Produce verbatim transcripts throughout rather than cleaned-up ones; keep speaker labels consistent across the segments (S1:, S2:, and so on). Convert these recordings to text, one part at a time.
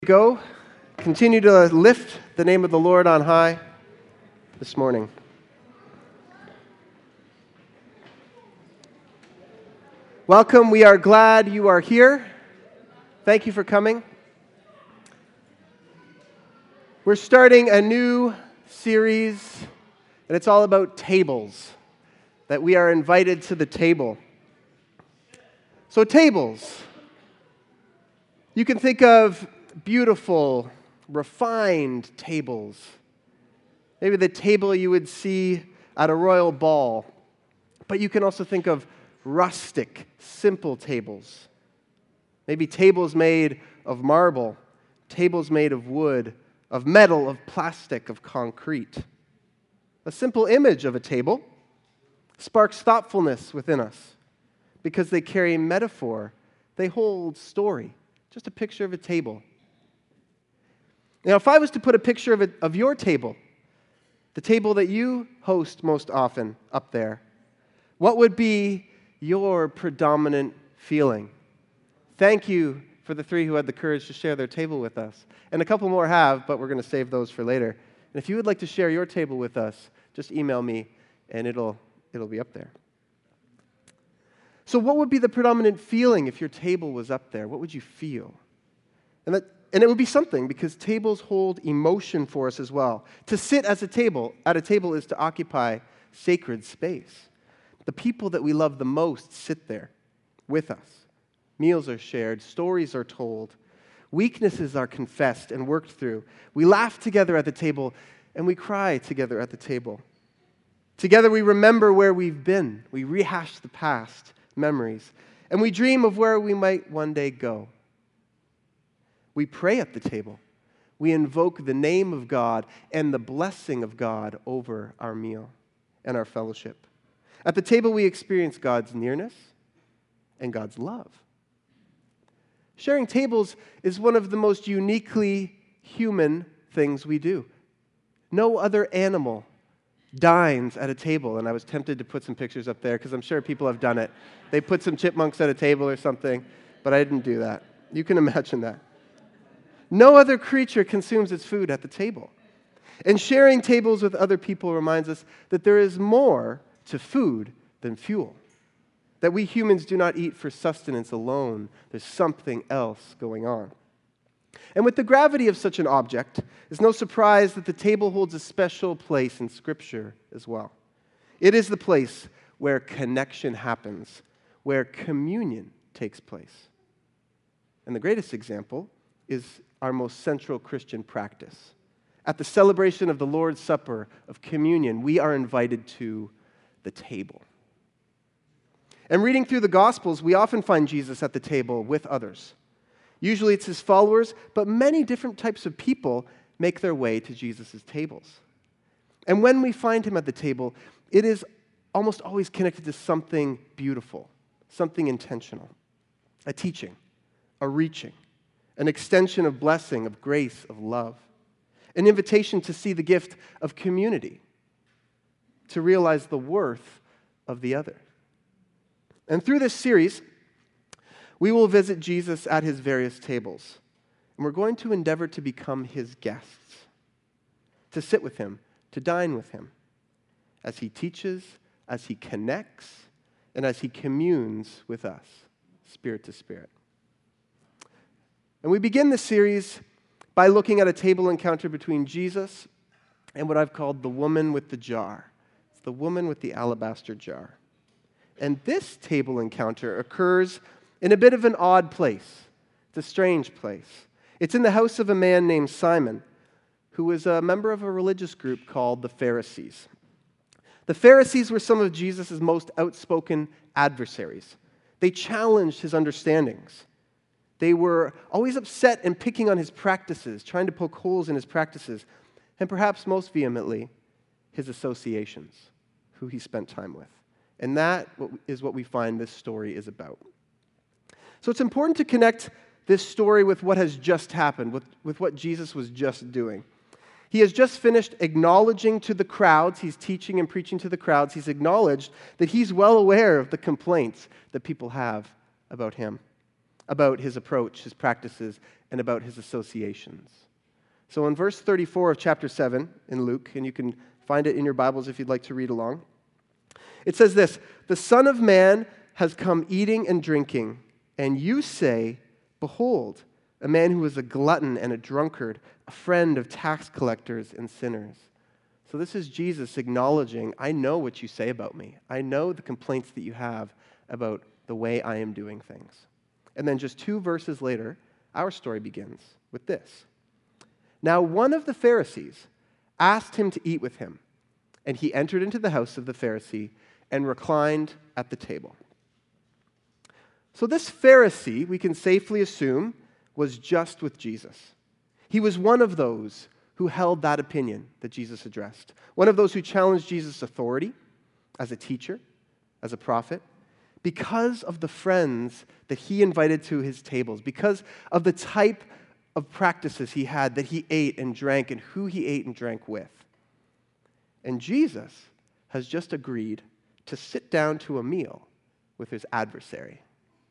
S1: Go, continue to lift the name of the Lord on high this morning. Welcome, we are glad you are here. Thank you for coming. We're starting a new series, and it's all about tables, that we are invited to the table. So tables, you can think of beautiful, refined tables. Maybe the table you would see at a royal ball. But you can also think of rustic, simple tables. Maybe tables made of marble, tables made of wood, of metal, of plastic, of concrete. A simple image of a table sparks thoughtfulness within us because they carry metaphor, they hold story. Just a picture of a table. Now, if I was to put a picture of, it, of your table, the table that you host most often up there, what would be your predominant feeling? Thank you for the three who had the courage to share their table with us. And a couple more have, but we're going to save those for later. And if you would like to share your table with us, just email me, and it'll, it'll be up there. So what would be the predominant feeling if your table was up there? What would you feel? And that And it would be something, because tables hold emotion for us as well. To sit as a table, at a table is to occupy sacred space. The people that we love the most sit there with us. Meals are shared, stories are told, weaknesses are confessed and worked through. We laugh together at the table, and we cry together at the table. Together we remember where we've been. We rehash the past memories, and we dream of where we might one day go. We pray at the table. We invoke the name of God and the blessing of God over our meal and our fellowship. At the table, we experience God's nearness and God's love. Sharing tables is one of the most uniquely human things we do. No other animal dines at a table, and I was tempted to put some pictures up there because I'm sure people have done it. They put some chipmunks at a table or something, but I didn't do that. You can imagine that. No other creature consumes its food at the table. And sharing tables with other people reminds us that there is more to food than fuel. That we humans do not eat for sustenance alone. There's something else going on. And with the gravity of such an object, it's no surprise that the table holds a special place in Scripture as well. It is the place where connection happens, where communion takes place. And the greatest example is our most central Christian practice. At the celebration of the Lord's Supper, of communion, we are invited to the table. And reading through the Gospels, we often find Jesus at the table with others. Usually it's his followers, but many different types of people make their way to Jesus' tables. And when we find him at the table, it is almost always connected to something beautiful, something intentional, a teaching, a reaching, an extension of blessing, of grace, of love, an invitation to see the gift of community, to realize the worth of the other. And through this series, we will visit Jesus at his various tables, and we're going to endeavor to become his guests, to sit with him, to dine with him, as he teaches, as he connects, and as he communes with us, spirit to spirit. And we begin this series by looking at a table encounter between Jesus and what I've called the woman with the jar. It's the woman with the alabaster jar. And this table encounter occurs in a bit of an odd place. It's a strange place. It's in the house of a man named Simon, who was a member of a religious group called the Pharisees. The Pharisees were some of Jesus' most outspoken adversaries. They challenged his understandings. They were always upset and picking on his practices, trying to poke holes in his practices, and perhaps most vehemently, his associations, who he spent time with. And that is what we find this story is about. So it's important to connect this story with what has just happened, with, with what Jesus was just doing. He has just finished acknowledging to the crowds, he's teaching and preaching to the crowds, he's acknowledged that he's well aware of the complaints that people have about him. about his approach, his practices, and about his associations. So in verse thirty-four of chapter seven in Luke, and you can find it in your Bibles if you'd like to read along, it says this, "The Son of Man has come eating and drinking, and you say, 'Behold, a man who was a glutton and a drunkard, a friend of tax collectors and sinners.'" So this is Jesus acknowledging, I know what you say about me. I know the complaints that you have about the way I am doing things. And then just two verses later, our story begins with this. "Now one of the Pharisees asked him to eat with him, and he entered into the house of the Pharisee and reclined at the table." So this Pharisee, we can safely assume, was just with Jesus. He was one of those who held that opinion that Jesus addressed, one of those who challenged Jesus' authority as a teacher, as a prophet, because of the friends that he invited to his tables, because of the type of practices he had that he ate and drank and who he ate and drank with. And Jesus has just agreed to sit down to a meal with his adversary.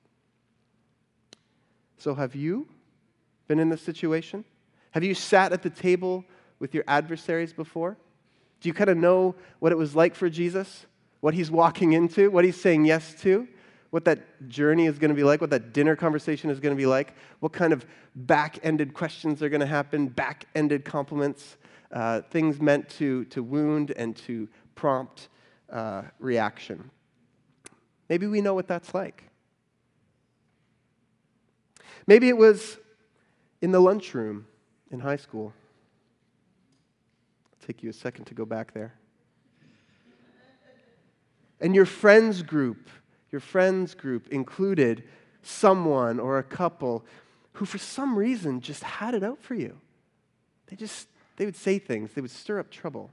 S1: So have you been in this situation? Have you sat at the table with your adversaries before? Do you kind of know what it was like for Jesus? What he's walking into? What he's saying yes to? What that journey is going to be like? What that dinner conversation is going to be like? What kind of back-ended questions are going to happen? Back-ended compliments? Uh, things meant to, to wound and to prompt uh, reaction. Maybe we know what that's like. Maybe it was in the lunchroom in high school. It'll take you a second to go back there. And your friends group, your friends group included someone or a couple who for some reason just had it out for you. They just, they would say things, they would stir up trouble.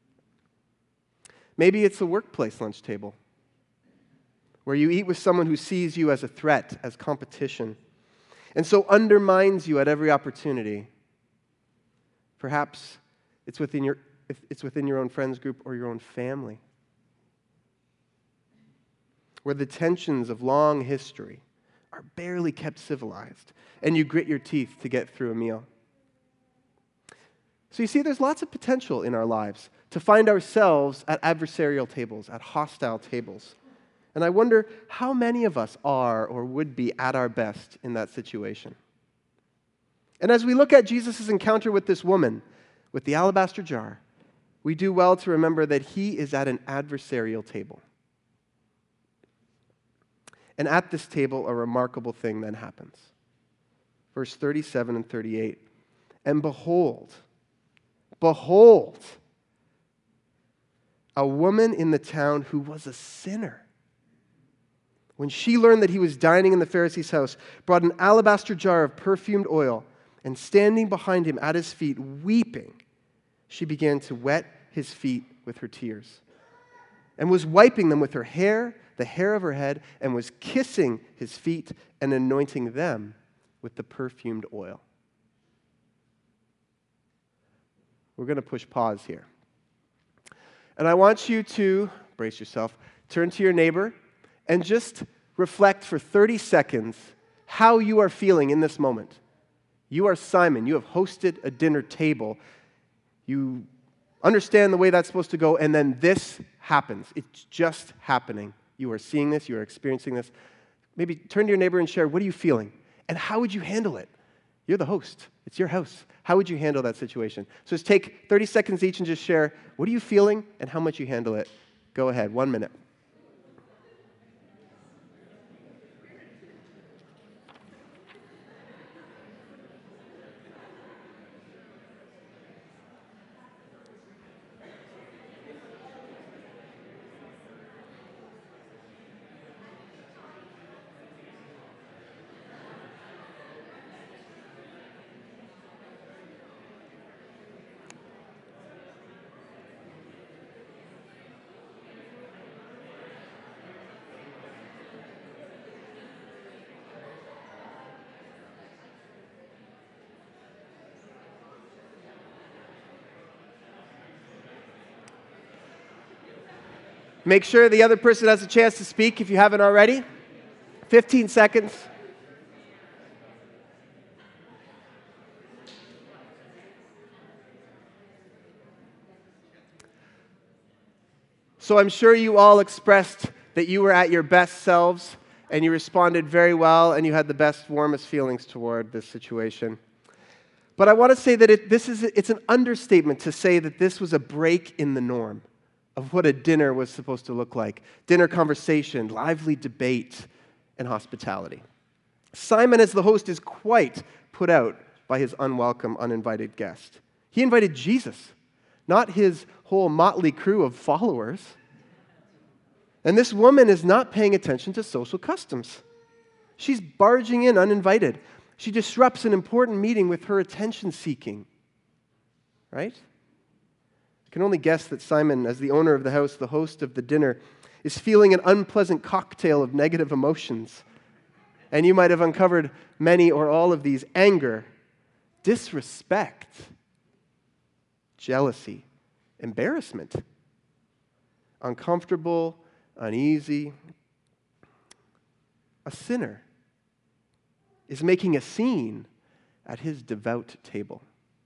S1: Maybe it's a workplace lunch table where you eat with someone who sees you as a threat, as competition, and so undermines you at every opportunity. Perhaps it's within your, it's within your own friends group or your own family, where the tensions of long history are barely kept civilized, and you grit your teeth to get through a meal. So you see, there's lots of potential in our lives to find ourselves at adversarial tables, at hostile tables. And I wonder how many of us are or would be at our best in that situation. And as we look at Jesus' encounter with this woman, with the alabaster jar, we do well to remember that he is at an adversarial table. And at this table, a remarkable thing then happens. Verse thirty-seven and thirty-eight. "And behold, behold, a woman in the town who was a sinner, when she learned that he was dining in the Pharisee's house, brought an alabaster jar of perfumed oil, and standing behind him at his feet, weeping, she began to wet his feet with her tears, and was wiping them with her hair, the hair of her head, and was kissing his feet and anointing them with the perfumed oil." We're going to push pause here. And I want you to, brace yourself, turn to your neighbor and just reflect for thirty seconds how you are feeling in this moment. You are Simon. You have hosted a dinner table. You understand the way that's supposed to go, and then this happens. It's just happening. You are seeing this. You are experiencing this. Maybe turn to your neighbor and share, what are you feeling? And how would you handle it? You're the host. It's your house. How would you handle that situation? So just take thirty seconds each and just share, what are you feeling and how much you handle it? Go ahead. One minute. Make sure the other person has a chance to speak if you haven't already. fifteen seconds. So I'm sure you all expressed that you were at your best selves, and you responded very well, and you had the best, warmest feelings toward this situation. But I want to say that it, this is it's an understatement to say that this was a break in the norm of what a dinner was supposed to look like. Dinner conversation, lively debate, and hospitality. Simon, as the host, is quite put out by his unwelcome, uninvited guest. He invited Jesus, not his whole motley crew of followers. And this woman is not paying attention to social customs. She's barging in uninvited. She disrupts an important meeting with her attention-seeking. Right? I can only guess that Simon, as the owner of the house, the host of the dinner, is feeling an unpleasant cocktail of negative emotions. And you might have uncovered many or all of these: anger, disrespect, jealousy, embarrassment, uncomfortable, uneasy. A sinner is making a scene at his devout table.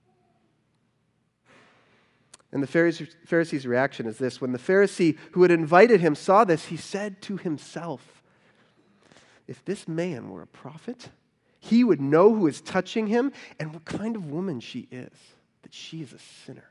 S1: And the Pharisee's reaction is this: when the Pharisee who had invited him saw this, he said to himself, if this man were a prophet, he would know who is touching him and what kind of woman she is, that she is a sinner.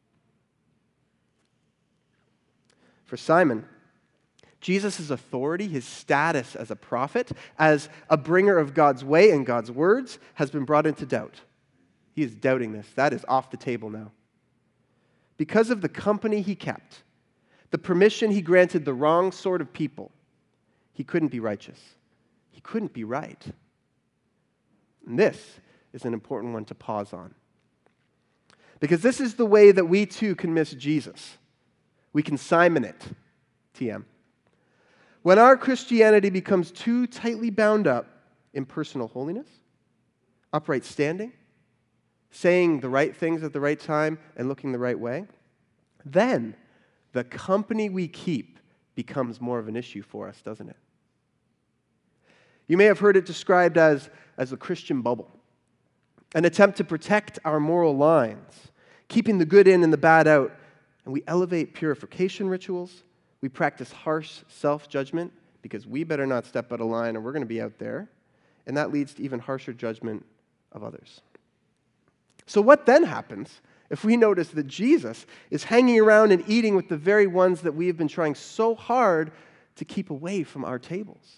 S1: For Simon, Jesus' authority, his status as a prophet, as a bringer of God's way and God's words, has been brought into doubt. He is doubting this. That is off the table now. Because of the company he kept, the permission he granted the wrong sort of people, he couldn't be righteous. He couldn't be right. And this is an important one to pause on. Because this is the way that we too can miss Jesus. We can Simon it, T M. When our Christianity becomes too tightly bound up in personal holiness, upright standing, saying the right things at the right time, and looking the right way, then the company we keep becomes more of an issue for us, doesn't it? You may have heard it described as, as the Christian bubble, an attempt to protect our moral lines, keeping the good in and the bad out, and we elevate purification rituals. We practice harsh self-judgment because we better not step out of line or we're going to be out there. And that leads to even harsher judgment of others. So what then happens if we notice that Jesus is hanging around and eating with the very ones that we have been trying so hard to keep away from our tables?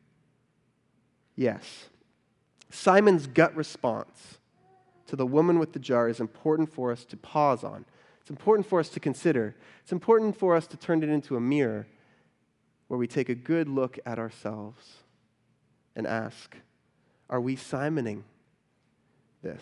S1: Yes, Simon's gut response to the woman with the jar is important for us to pause on. It's important for us to consider. It's important for us to turn it into a mirror where we take a good look at ourselves and ask, are we Simoning this?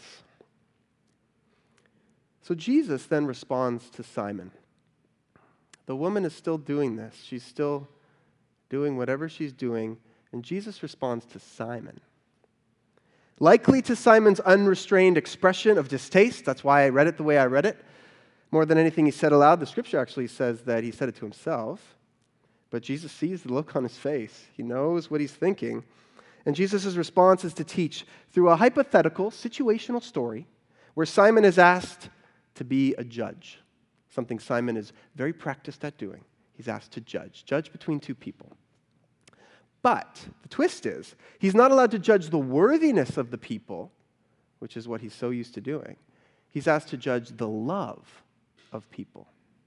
S1: So Jesus then responds to Simon. The woman is still doing this. She's still doing whatever she's doing, and Jesus responds to Simon. Likely to Simon's unrestrained expression of distaste. That's why I read it the way I read it. More than anything he said aloud, the scripture actually says that he said it to himself. But Jesus sees the look on his face. He knows what he's thinking. And Jesus' response is to teach through a hypothetical, situational story where Simon is asked to be a judge, something Simon is very practiced at doing. He's asked to judge, judge between two people. But the twist is, he's not allowed to judge the worthiness of the people, which is what he's so used to doing. He's asked to judge the love of people.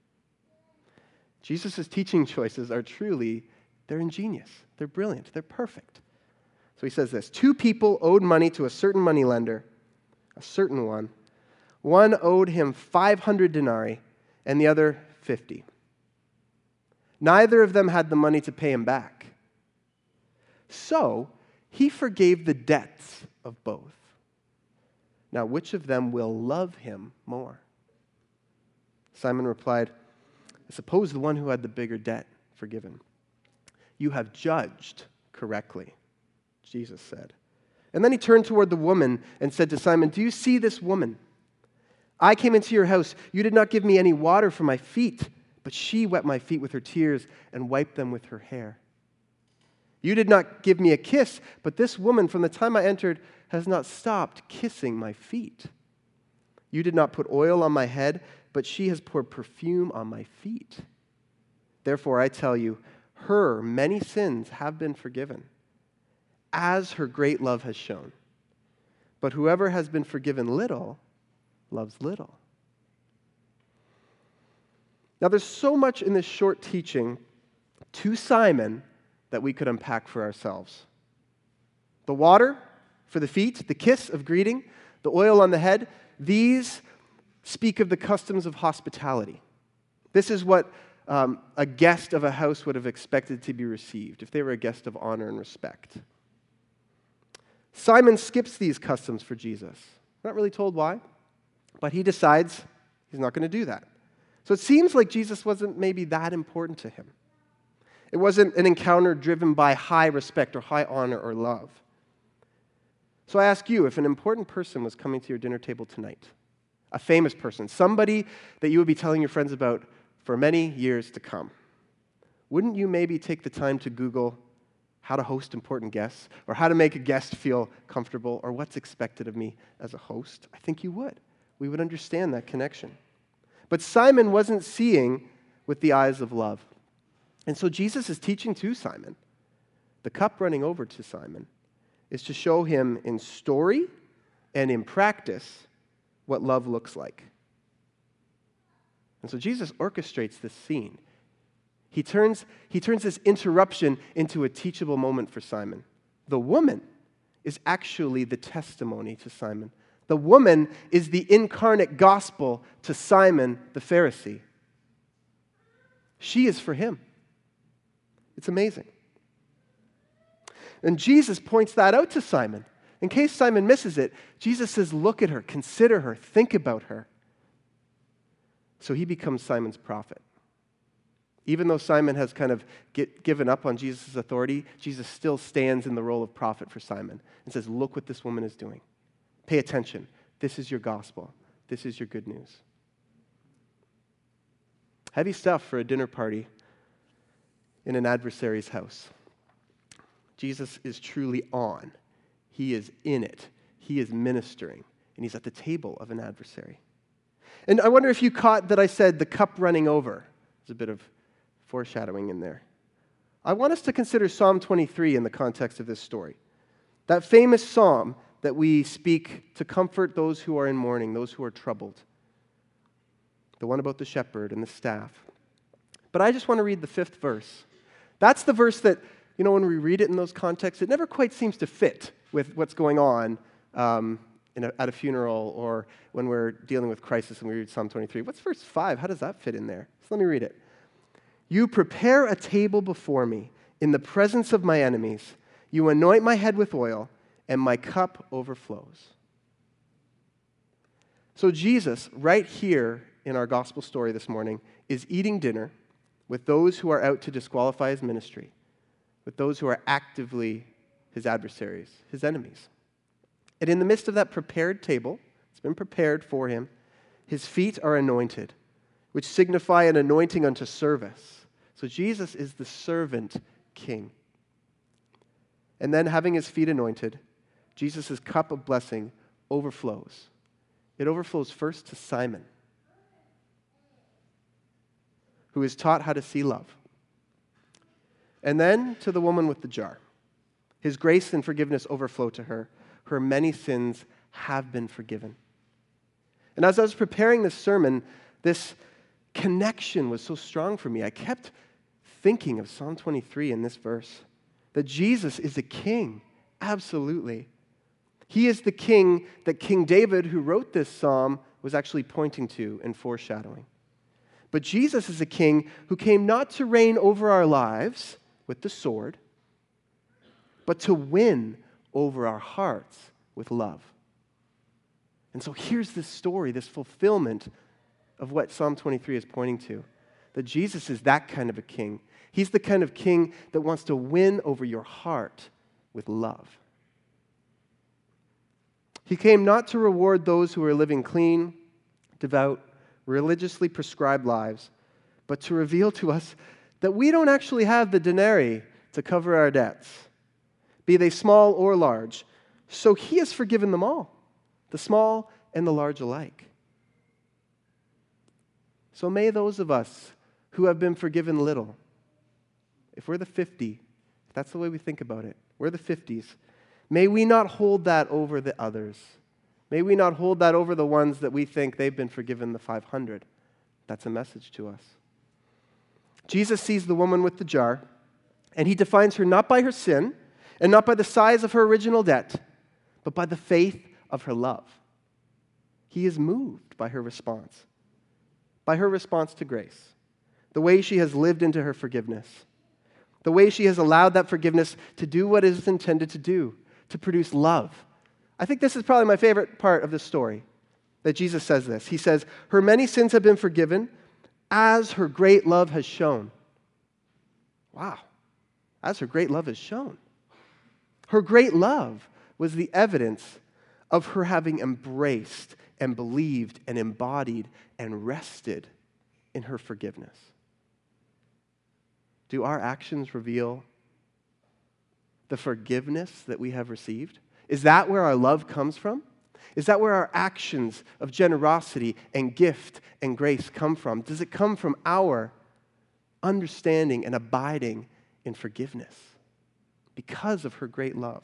S1: Jesus' teaching choices are truly, they're ingenious, they're brilliant, they're perfect. So he says this: two people owed money to a certain moneylender, a certain one. One owed him five hundred denarii and the other fifty. Neither of them had the money to pay him back. So he forgave the debts of both. Now, which of them will love him more? Simon replied, I suppose the one who had the bigger debt forgiven. You have judged correctly, Jesus said. And then he turned toward the woman and said to Simon, do you see this woman? I came into your house. You did not give me any water for my feet, but she wet my feet with her tears and wiped them with her hair. You did not give me a kiss, but this woman, from the time I entered, has not stopped kissing my feet. You did not put oil on my head, but she has poured perfume on my feet. Therefore, I tell you, her many sins have been forgiven, as her great love has shown. But whoever has been forgiven little loves little." Now, there's so much in this short teaching to Simon that we could unpack for ourselves. The water for the feet, the kiss of greeting, the oil on the head, these speak of the customs of hospitality. This is what um, a guest of a house would have expected to be received if they were a guest of honor and respect. Simon skips these customs for Jesus. Not really told why, but he decides he's not going to do that. So it seems like Jesus wasn't maybe that important to him. It wasn't an encounter driven by high respect or high honor or love. So I ask you, if an important person was coming to your dinner table tonight, a famous person, somebody that you would be telling your friends about for many years to come, wouldn't you maybe take the time to Google how to host important guests, or how to make a guest feel comfortable, or what's expected of me as a host? I think you would. We would understand that connection. But Simon wasn't seeing with the eyes of love. And so Jesus is teaching to Simon. The cup running over to Simon is to show him in story and in practice what love looks like. And so Jesus orchestrates this scene. He turns, he turns this interruption into a teachable moment for Simon. The woman is actually the testimony to Simon. The woman is the incarnate gospel to Simon the Pharisee. She is for him. It's amazing. And Jesus points that out to Simon. In case Simon misses it, Jesus says, look at her, consider her, think about her. So he becomes Simon's prophet. Even though Simon has kind of get, given up on Jesus' authority, Jesus still stands in the role of prophet for Simon and says, look what this woman is doing. Pay attention. This is your gospel. This is your good news. Heavy stuff for a dinner party in an adversary's house. Jesus is truly on. He is in it. He is ministering. And he's at the table of an adversary. And I wonder if you caught that I said the cup running over. There's a bit of foreshadowing in there. I want us to consider Psalm twenty-three in the context of this story. That famous psalm that we speak to comfort those who are in mourning, those who are troubled. The one about the shepherd and the staff. But I just want to read the fifth verse. That's the verse that, you know, when we read it in those contexts, it never quite seems to fit with what's going on um, in a, at a funeral or when we're dealing with crisis and we read Psalm twenty-three. What's verse five? How does that fit in there? So let me read it. You prepare a table before me in the presence of my enemies. You anoint my head with oil, and my cup overflows. So Jesus, right here in our gospel story this morning, is eating dinner with those who are out to disqualify his ministry, with those who are actively his adversaries, his enemies. And in the midst of that prepared table, it's been prepared for him, his feet are anointed, which signify an anointing unto service. So Jesus is the servant king. And then having his feet anointed, Jesus' cup of blessing overflows. It overflows first to Simon, who is taught how to see love. And then to the woman with the jar. His grace and forgiveness overflow to her. Her many sins have been forgiven. And as I was preparing this sermon, this connection was so strong for me. I kept thinking of Psalm twenty-three in this verse, that Jesus is a king, absolutely. He is the king that King David, who wrote this psalm, was actually pointing to and foreshadowing. But Jesus is a king who came not to reign over our lives with the sword, but to win over our hearts with love. And so here's this story, this fulfillment of what Psalm twenty-three is pointing to, that Jesus is that kind of a king. He's the kind of king that wants to win over your heart with love. He came not to reward those who are living clean, devout, religiously prescribed lives, but to reveal to us that we don't actually have the denarii to cover our debts, be they small or large. So he has forgiven them all, the small and the large alike. So may those of us who have been forgiven little if we're the fifty, if that's the way we think about it, we're the fifties, may we not hold that over the others. May we not hold that over the ones that we think they've been forgiven the five hundred. That's a message to us. Jesus sees the woman with the jar, and he defines her not by her sin and not by the size of her original debt, but by the faith of her love. He is moved by her response, by her response to grace, the way she has lived into her forgiveness, the way she has allowed that forgiveness to do what it is intended to do, to produce love. I think this is probably my favorite part of this story, that Jesus says this. He says, her many sins have been forgiven as her great love has shown. Wow. As her great love has shown. Her great love was the evidence of her having embraced and believed and embodied and rested in her forgiveness. Do our actions reveal the forgiveness that we have received? Is that where our love comes from? Is that where our actions of generosity and gift and grace come from? Does it come from our understanding and abiding in forgiveness because of her great love?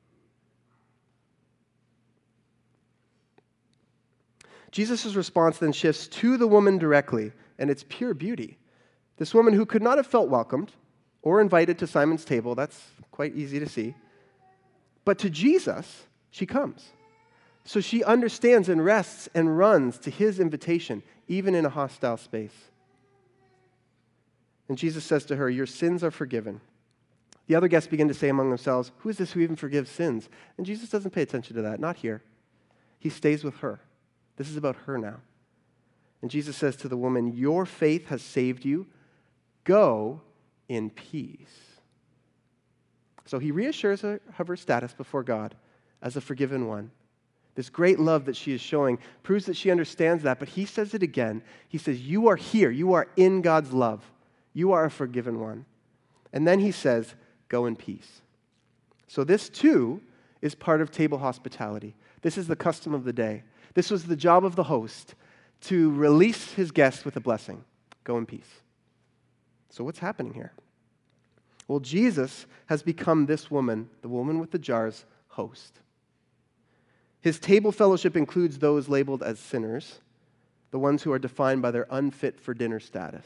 S1: Jesus' response then shifts to the woman directly, and it's pure beauty. This woman who could not have felt welcomed or invited to Simon's table, that's quite easy to see. But to Jesus, she comes. So she understands and rests and runs to his invitation, even in a hostile space. And Jesus says to her, your sins are forgiven. The other guests begin to say among themselves, who is this who even forgives sins? And Jesus doesn't pay attention to that, not here. He stays with her. This is about her now. And Jesus says to the woman, your faith has saved you. Go in peace. So he reassures her of her status before God as a forgiven one. This great love that she is showing proves that she understands that, but he says it again. He says, you are here. You are in God's love. You are a forgiven one. And then he says, go in peace. So this, too, is part of table hospitality. This is the custom of the day. This was the job of the host, to release his guests with a blessing. Go in peace. So what's happening here? Well, Jesus has become this woman, the woman with the jars, host. His table fellowship includes those labeled as sinners, the ones who are defined by their unfit for dinner status.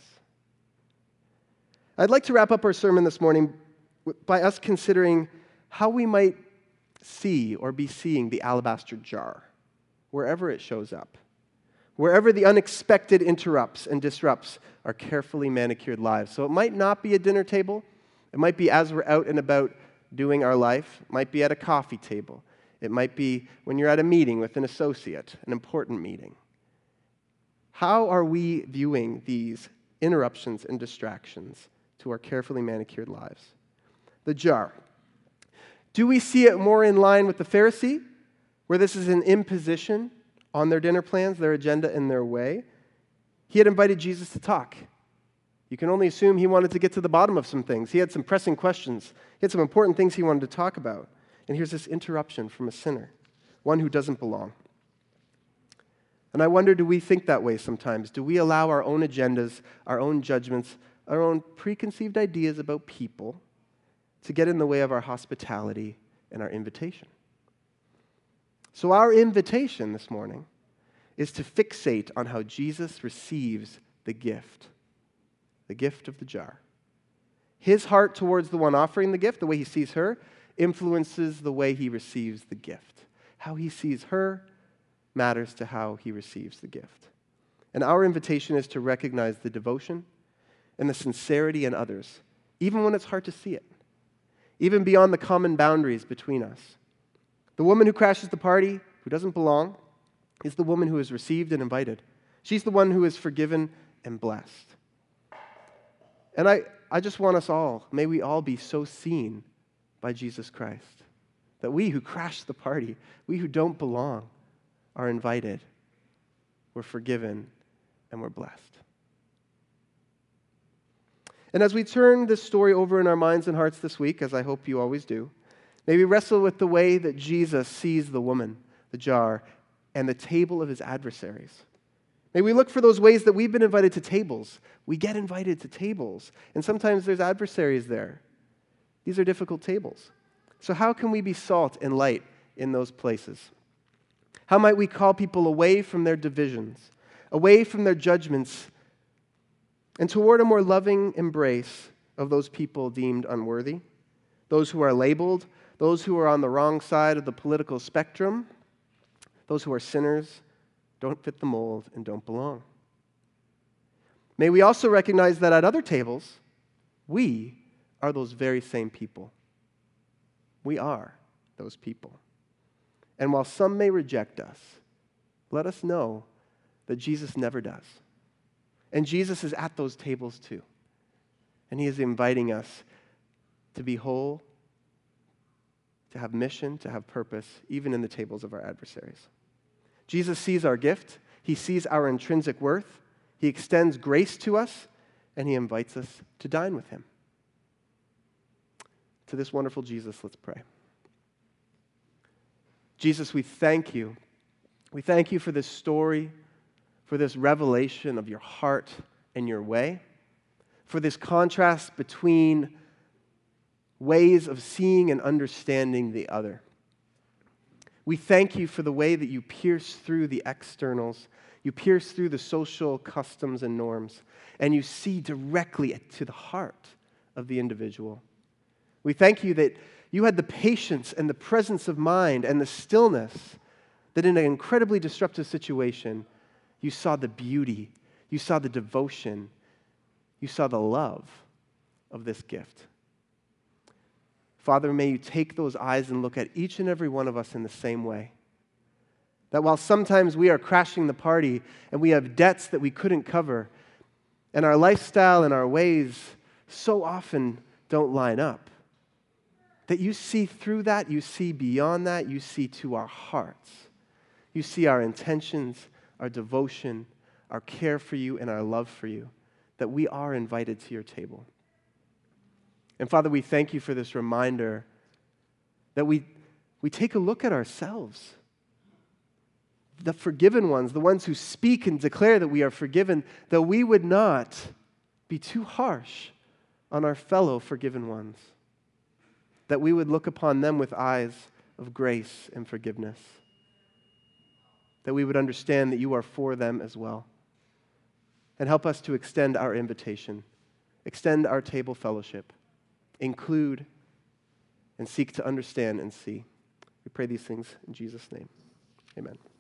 S1: I'd like to wrap up our sermon this morning by us considering how we might see or be seeing the alabaster jar, wherever it shows up, wherever the unexpected interrupts and disrupts our carefully manicured lives. So it might not be a dinner table. It might be as we're out and about doing our life. It might be at a coffee table. It might be when you're at a meeting with an associate, an important meeting. How are we viewing these interruptions and distractions to our carefully manicured lives? The jar. Do we see it more in line with the Pharisee, where this is an imposition on their dinner plans, their agenda, and their way? He had invited Jesus to talk. You can only assume he wanted to get to the bottom of some things. He had some pressing questions. He had some important things he wanted to talk about. And here's this interruption from a sinner, one who doesn't belong. And I wonder, do we think that way sometimes? Do we allow our own agendas, our own judgments, our own preconceived ideas about people to get in the way of our hospitality and our invitation? So our invitation this morning is to fixate on how Jesus receives the gift, the gift of the jar. His heart towards the one offering the gift, the way he sees her, influences the way he receives the gift. How he sees her matters to how he receives the gift. And our invitation is to recognize the devotion and the sincerity in others, even when it's hard to see it, even beyond the common boundaries between us. The woman who crashes the party, who doesn't belong, is the woman who is received and invited. She's the one who is forgiven and blessed. And I, I just want us all, may we all be so seen by Jesus Christ, that we who crash the party, we who don't belong, are invited, we're forgiven, and we're blessed. And as we turn this story over in our minds and hearts this week, as I hope you always do, may we wrestle with the way that Jesus sees the woman, the jar, and the table of his adversaries. May we look for those ways that we've been invited to tables. We get invited to tables, and sometimes there's adversaries there. These are difficult tables. So how can we be salt and light in those places? How might we call people away from their divisions, away from their judgments, and toward a more loving embrace of those people deemed unworthy, those who are labeled, those who are on the wrong side of the political spectrum, those who are sinners, don't fit the mold, and don't belong? May we also recognize that at other tables, we are those very same people. We are those people. And while some may reject us, let us know that Jesus never does. And Jesus is at those tables too. And he is inviting us to be whole, to have mission, to have purpose, even in the tables of our adversaries. Jesus sees our gift. He sees our intrinsic worth. He extends grace to us, and he invites us to dine with him. To this wonderful Jesus, let's pray. Jesus, we thank you. We thank you for this story, for this revelation of your heart and your way, for this contrast between ways of seeing and understanding the other. We thank you for the way that you pierce through the externals, you pierce through the social customs and norms, and you see directly to the heart of the individual. We thank you that you had the patience and the presence of mind and the stillness that in an incredibly disruptive situation, you saw the beauty, you saw the devotion, you saw the love of this gift. Father, may you take those eyes and look at each and every one of us in the same way. That while sometimes we are crashing the party and we have debts that we couldn't cover, and our lifestyle and our ways so often don't line up, that you see through that, you see beyond that, you see to our hearts. You see our intentions, our devotion, our care for you, and our love for you, that we are invited to your table. And Father, we thank you for this reminder that we, we take a look at ourselves. The forgiven ones, the ones who speak and declare that we are forgiven, that we would not be too harsh on our fellow forgiven ones. That we would look upon them with eyes of grace and forgiveness. That we would understand that you are for them as well. And help us to extend our invitation, extend our table fellowship, include, and seek to understand and see. We pray these things in Jesus' name. Amen.